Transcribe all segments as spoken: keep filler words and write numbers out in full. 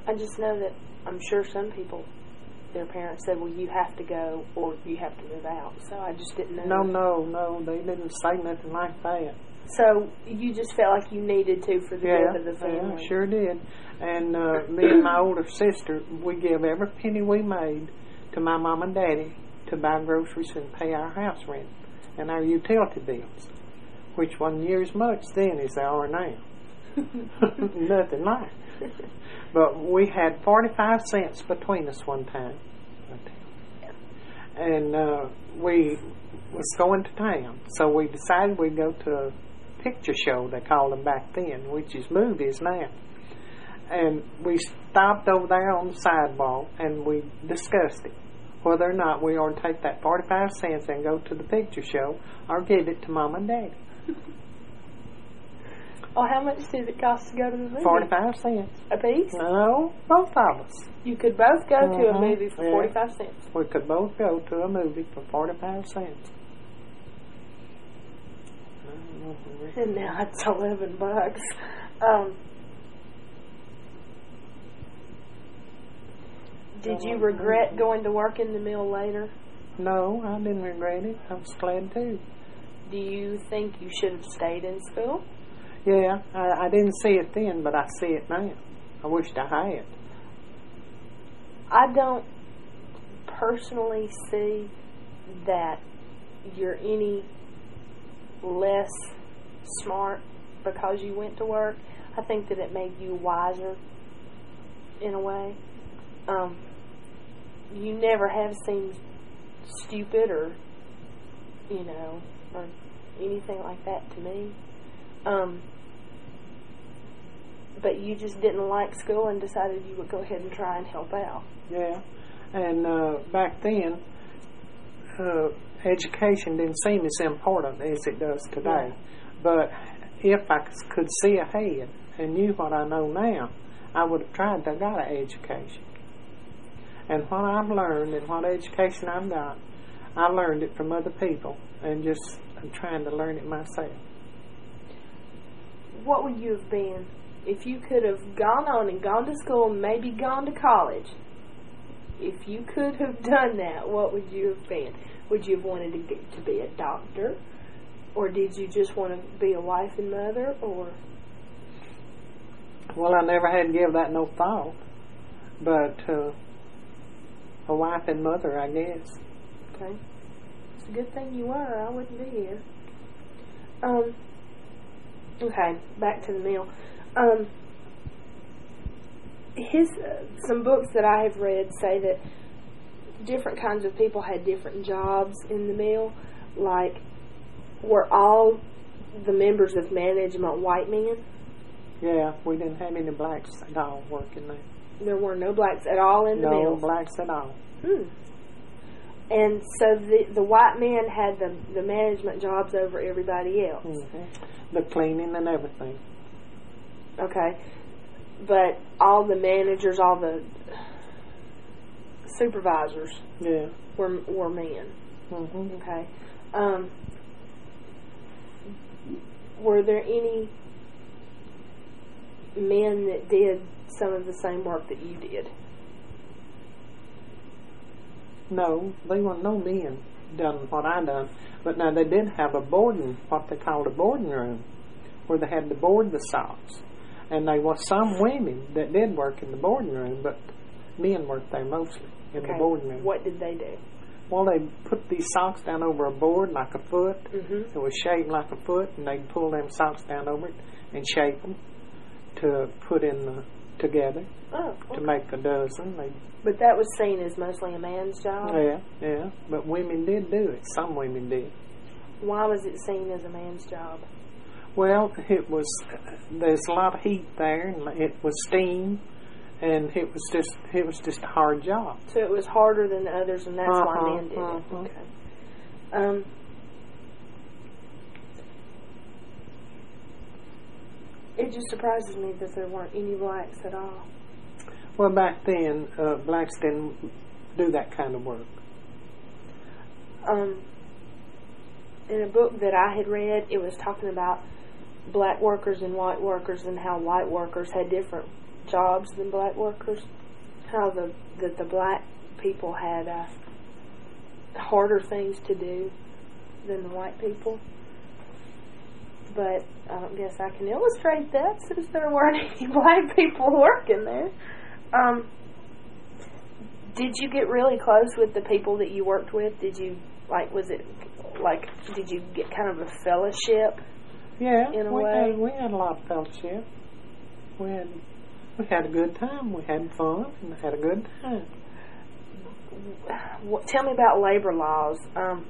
I just know that I'm sure some people, their parents said, well, you have to go or you have to move out. So I just didn't know. No, no, no. They didn't say nothing like that. So you just felt like you needed to for the yeah, good of the family. Yeah, sure did. And uh, me and my older sister, we give every penny we made to my mom and daddy to buy groceries and pay our house rent and our utility bills, which wasn't near as much then as they are now. Nothing like. But we had forty-five cents between us one time. And uh, we was going to town, so we decided we'd go to a picture show, they called them back then, which is movies now. And we stopped over there on the sidewalk and we discussed it, whether or not we ought to take that forty-five cents and go to the picture show or give it to Mom and Daddy. Oh, how much did it cost to go to the movie? forty-five cents. A piece? No, both of us. You could both go mm-hmm. to a movie for yeah. forty-five cents. We could both go to a movie for forty-five cents. And now it's eleven bucks. Um, did you regret going to work in the mill later? No, I didn't regret it. I was glad to. Do you think you should have stayed in school? Yeah, I, I didn't see it then, but I see it now. I wished I had. I don't personally see that you're any less smart because you went to work. I think that it made you wiser in a way. Um, you never have seemed stupid or, you know, or anything like that to me. Um, but you just didn't like school and decided you would go ahead and try and help out. Yeah, and uh, back then, uh, education didn't seem as important as it does today. Yeah. But if I could see ahead and knew what I know now, I would have tried to got an education. And what I've learned and what education I've got, I learned it from other people and just I'm trying to learn it myself. What would you have been if you could have gone on and gone to school and maybe gone to college? If you could have done that, what would you have been? Would you have wanted to get to be a doctor? Or did you just want to be a wife and mother? Or Well, I never had to give that no thought. But uh, a wife and mother, I guess. Okay. It's a good thing you were. I wouldn't be here. Um. Okay, back to the meal. Um, his uh, some books that I have read say that different kinds of people had different jobs in the mill. Like, were all the members of management white men? Yeah, we didn't have any blacks at all working there. There were no blacks at all in the mill? No blacks at all. Hmm. And so the the white men had the the management jobs over everybody else. Mm-hmm. The cleaning and everything. Okay. But all the managers, all the supervisors yeah. were were men. Mm-hmm. Okay. Um, were there any men that did some of the same work that you did? No, they weren't no men done what I done. But now they did have a boarding, what they called a boarding room, where they had to board the socks. And there was some women that did work in the boarding room, but men worked there mostly in okay. the boarding room. What did they do? Well, they put these socks down over a board like a foot. Mm-hmm. It was shaped like a foot, and they'd pull them socks down over it and shape them to put in the together oh, okay. to make a dozen. They But that was seen as mostly a man's job? Yeah, yeah. But women did do it. Some women did. Why was it seen as a man's job? Well, it was, there's a lot of heat there, and it was steam, and it was just, it was just a hard job. So it was harder than the others, and that's uh-huh, why men did uh-huh. it. Okay. Um, it just surprises me that there weren't any blacks at all. Well, back then, uh, blacks didn't do that kind of work. Um, in a book that I had read, it was talking about black workers and white workers and how white workers had different jobs than black workers, how the that the black people had uh, harder things to do than the white people. But I don't guess I can illustrate that since there weren't any black people working there. Um, did you get really close with the people that you worked with? Did you, like, was it, like, did you get kind of a fellowship? Yeah, in a we way? had we had a lot of fellowship. We had we had a good time. We had fun and had a good time. What, tell me about labor laws. Um,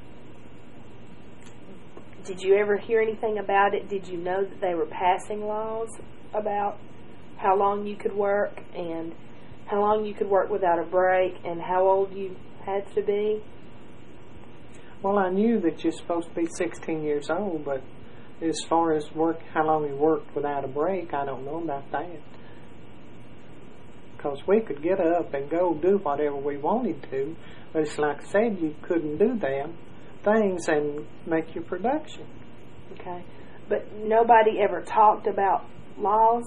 did you ever hear anything about it? Did you know that they were passing laws about how long you could work and how long you could work without a break and how old you had to be? Well, I knew that you're supposed to be sixteen years old, but as far as work, how long you worked without a break, I don't know about that. Because we could get up and go do whatever we wanted to, but it's like I said, you couldn't do them things and make your production. Okay. But nobody ever talked about laws?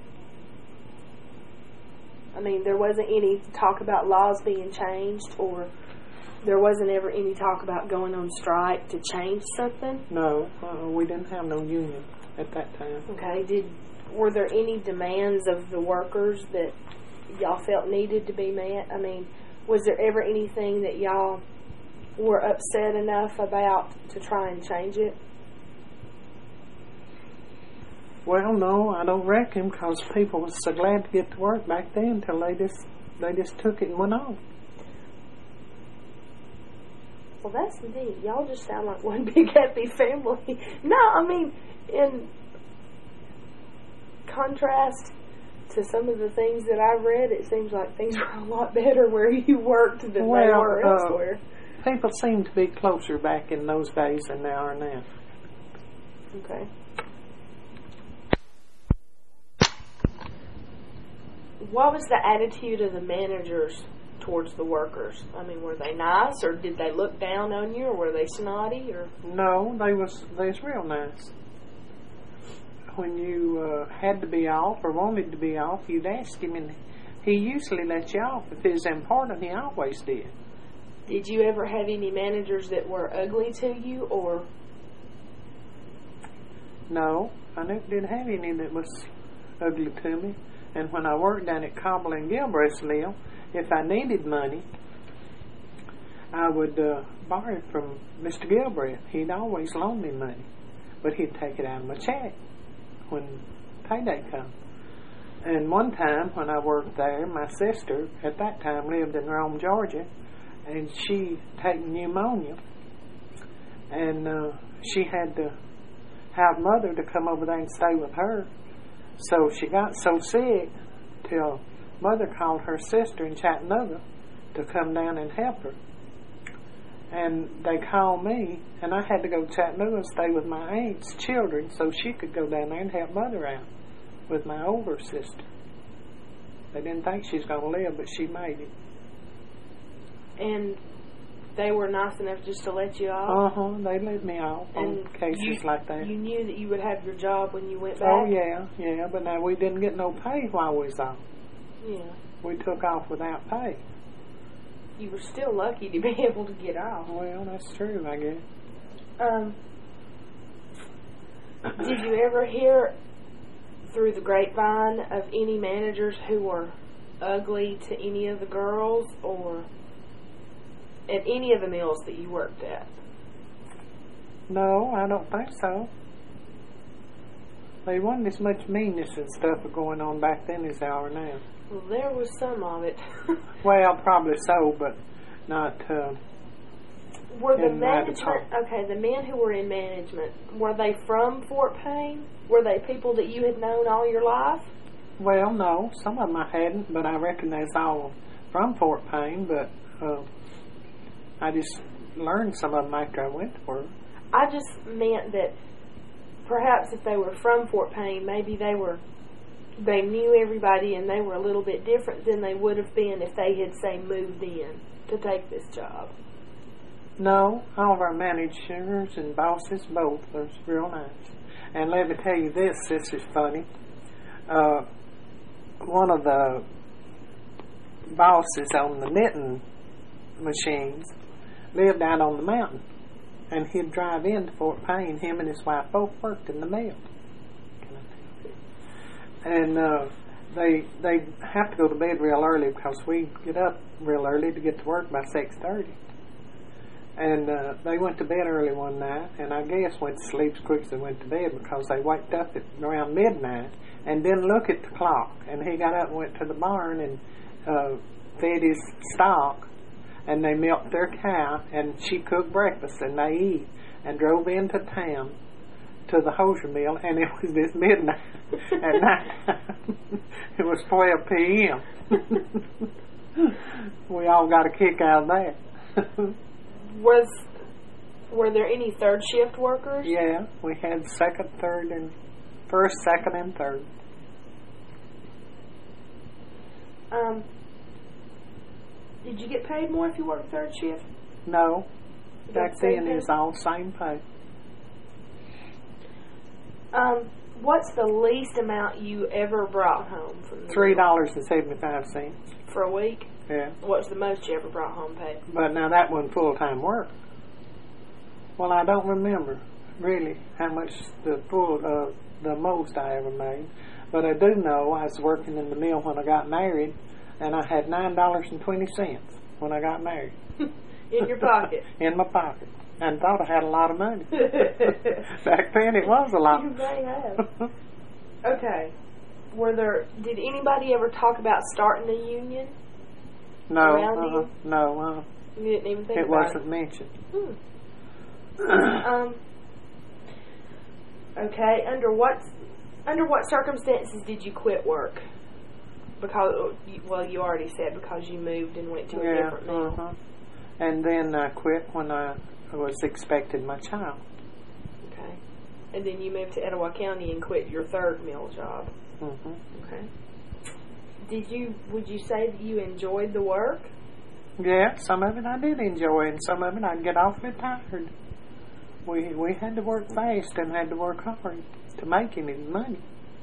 I mean, there wasn't any talk about laws being changed, or there wasn't ever any talk about going on strike to change something? No, uh, we didn't have no union at that time. Okay. Did were there any demands of the workers that y'all felt needed to be met? I mean, was there ever anything that y'all were upset enough about to try and change it? Well, no, I don't reckon, because people was so glad to get to work back then until they just they just took it and went on. Well, that's neat. Y'all just sound like one big happy family. No, I mean, in contrast to some of the things that I've read, it seems like things were a lot better where you worked than well, they were uh, elsewhere. People seem to be closer back in those days than they are now. Okay. What was the attitude of the managers towards the workers? I mean, were they nice, or did they look down on you, or were they snotty, or? No, they was they was real nice. When you uh, had to be off or wanted to be off, you'd ask him, and he usually let you off. If it was important, he always did. Did you ever have any managers that were ugly to you, or? No, I never did have any that was ugly to me. And when I worked down at Cobble and Gilbreth's mill, if I needed money, I would uh, borrow it from Mister Gilbreth. He'd always loan me money, but he'd take it out of my check when payday come. And one time when I worked there, my sister at that time lived in Rome, Georgia, and she taken pneumonia, and uh, she had to have mother to come over there and stay with her. So she got so sick till mother called her sister in Chattanooga to come down and help her. And they called me, and I had to go to Chattanooga and stay with my aunt's children so she could go down there and help mother out with my older sister. They didn't think she was going to live, but she made it. And they were nice enough just to let you off? Uh-huh, they let me off and on cases you, like that. You knew that you would have your job when you went back? Oh, yeah, yeah, but now we didn't get no pay while we was off. Yeah. We took off without pay. You were still lucky to be able to get off. Well, that's true, I guess. Um, did you ever hear through the grapevine of any managers who were ugly to any of the girls, or at any of the mills that you worked at? No, I don't think so. There wasn't as much meanness and stuff going on back then as there are now. Well, there was some of it. Well, probably so, but not uh, were the in that management, okay, the men who were in management, were they from Fort Payne? Were they people that you had known all your life? Well, no, some of them I hadn't, but I reckon they was all from Fort Payne, but uh, I just learned some of them after I went to work. I just meant that perhaps if they were from Fort Payne, maybe they were, they knew everybody and they were a little bit different than they would have been if they had, say, moved in to take this job. No, all of our managers and bosses both was real nice. And let me tell you this, this is funny. Uh, one of the bosses on the knitting machines lived out on the mountain, and he'd drive into Fort Payne. Him and his wife both worked in the mill, and uh, they they have to go to bed real early because we get up real early to get to work by six thirty. And uh, they went to bed early one night, and I guess went to sleep as quick as they went to bed because they waked up at around midnight and didn't look at the clock. And he got up and went to the barn and uh, fed his stock, and they milked their cow, and she cooked breakfast, and they eat, and drove into town to the hosier mill, and it was this midnight at night. It was twelve p.m. We all got a kick out of that. Was were there any third shift workers? Yeah, we had second, third, and first, second, and third. Um, did you get paid more if you worked third shift? No, You got back the same then it was pay? all same pay. Um, what's the least amount you ever brought home from the Three mill? dollars and seventy-five cents. For a week? Yeah, What's the most you ever brought home paid? but now that wasn't full time work. Well, I don't remember really how much the full uh, the most I ever made, but I do know I was working in the mill when I got married, and I had nine dollars and twenty cents when I got married. In your pocket? In my pocket, and thought I had a lot of money. Back then, it was a lot. You may have. Okay. Were there? Did anybody ever talk about starting a union? No, Around uh, you? no, uh, You didn't even think it about wasn't mentioned. it. Hmm. um. Okay. Under what? Under what circumstances did you quit work? Because well, you already said because you moved and went to a Yeah, different mill. uh-huh. And then I quit when I was expecting my child. Okay. And then you moved to Etowah County and quit your third mill job. Mm-hmm. Okay. Did you? Would you say that you enjoyed the work? Yeah, some of it I did enjoy, and some of it I'd get awfully tired. We we had to work fast and had to work hard to make any money.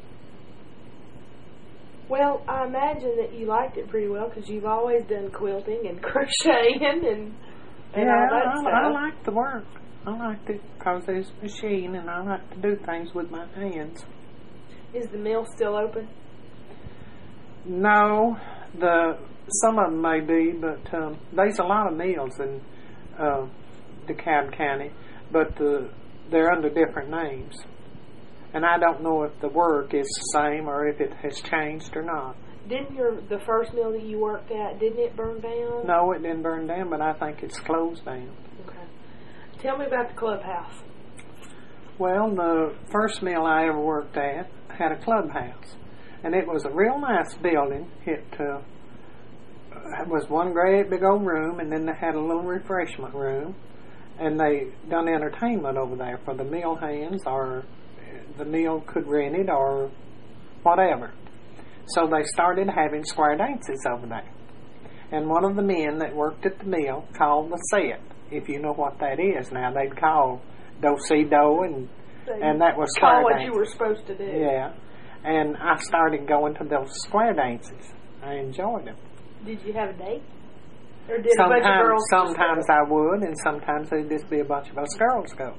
Well, I imagine that you liked it pretty well because you've always done quilting and crocheting and, and yeah, all that I, stuff. I liked the work. I liked it because there's a machine, and I like to do things with my hands. Is the mill still open? No, the some of them may be, but um, there's a lot of mills in uh, DeKalb County, but the, they're under different names. And I don't know if the work is the same or if it has changed or not. Didn't your the first mill that you worked at, didn't it burn down? No, it didn't burn down, but I think it's closed down. Okay. Tell me about the clubhouse. Well, the first mill I ever worked at had a clubhouse, and it was a real nice building. It uh, was one great big old room, and then they had a little refreshment room, and they done entertainment over there for the mill hands, or the mill could rent it, or whatever. So they started having square dances over there. And one of the men that worked at the mill called the set, if you know what that is now. They'd call do-si-do, and So and that was call square what dances. you were supposed to do. Yeah. And I started going to those square dances. I enjoyed them. Did you have a date? Or did Sometimes, a bunch of girls just sometimes go? I would, and sometimes there'd just be a bunch of us girls go.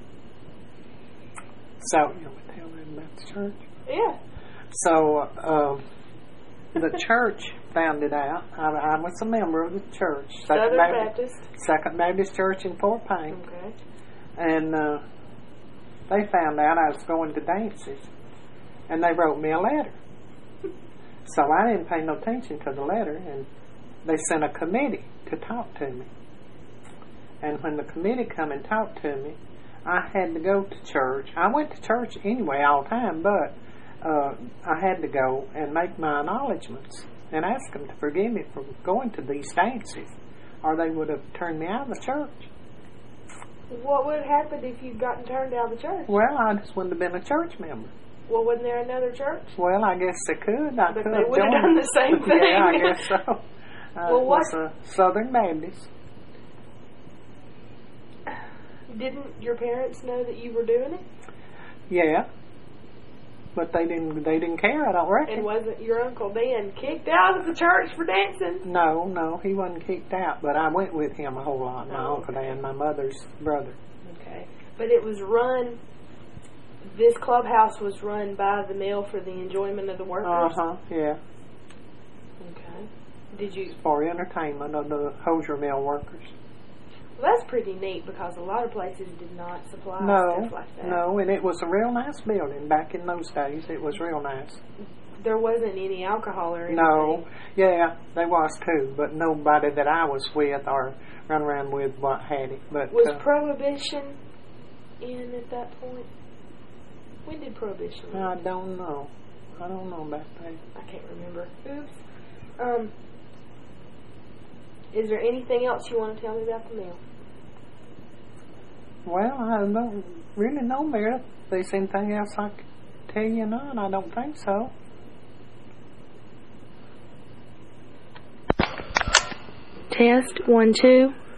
So, you want to tell them about the church? Yeah. So, um, the church found it out. I, I was a member of the church. Southern Baptist, Baptist. Second Baptist Church in Fort Payne. Okay. And uh, they found out I was going to dances. And they wrote me a letter. So I didn't pay no attention to the letter, and they sent a committee to talk to me. And when the committee come and talked to me, I had to go to church. I went to church anyway all the time, but uh, I had to go and make my acknowledgments and ask them to forgive me for going to these dances, or they would have turned me out of the church. What would have happened if you'd gotten turned out of the church? Well, I just wouldn't have been a church member. Well, wasn't there another church? Well, I guess they could. I But could they have would have joined. done the same thing. Yeah, I guess so. Uh, Well, it what- was a Southern Baptist. Didn't your parents know that you were doing it? Yeah. but they didn't. They didn't care. I don't reckon. And wasn't your Uncle Dan kicked out of the church for dancing? No, no, he wasn't kicked out. But I went with him a whole lot. My Oh, Uncle okay. Dan, my mother's brother. Okay. But it was run, this clubhouse was run by the mill for the enjoyment of the workers? Uh huh. Yeah. Okay. Did you... For entertainment of the Hosier Mill workers. Well, that's pretty neat because a lot of places did not supply No, stuff like that. no, and it was a real nice building back in those days. It was real nice. There wasn't any alcohol or anything? No, yeah, there was too, but nobody that I was with or run around with what had it. But Was uh, Prohibition in at that point? When did Prohibition end? I don't know. I don't know about that. I can't remember. Oops. Um, is there anything else you want to tell me about the mill? Well, I don't really know, Meredith. If there's anything else I can tell you none, I don't think so. Test, one, two.